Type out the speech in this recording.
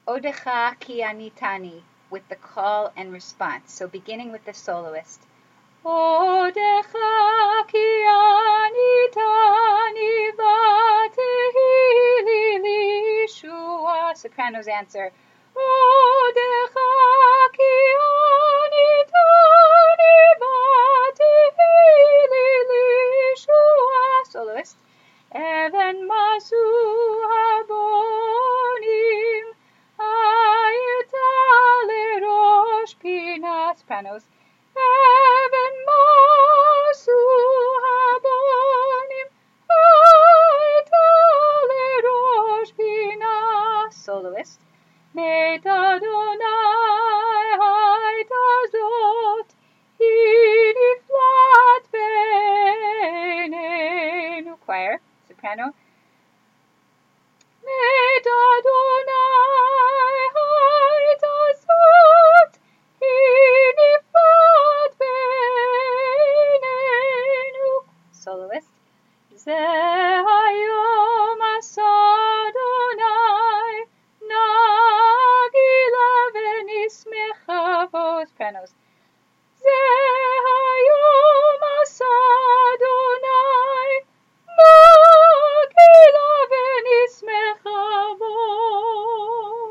Odecha ki anitani, with the call and response. So beginning with the soloist. Odecha ki anitani vatehi li Yeshua. Sopranos answer. Odecha ki anitani vatehi li Yeshua. Soloist. Even masu habonim ayeta lerosh pina. Sopranos. Even masu habonim ayeta lerosh pina. Soloist. Meit Adonai hayta zot hiniflat beinenu. Choir. Soprano. Meit Adonai hayta zot hiniflat beinenu. Soloist. Ze hayom asa Adonai nagila v'nismecha. Sopranos.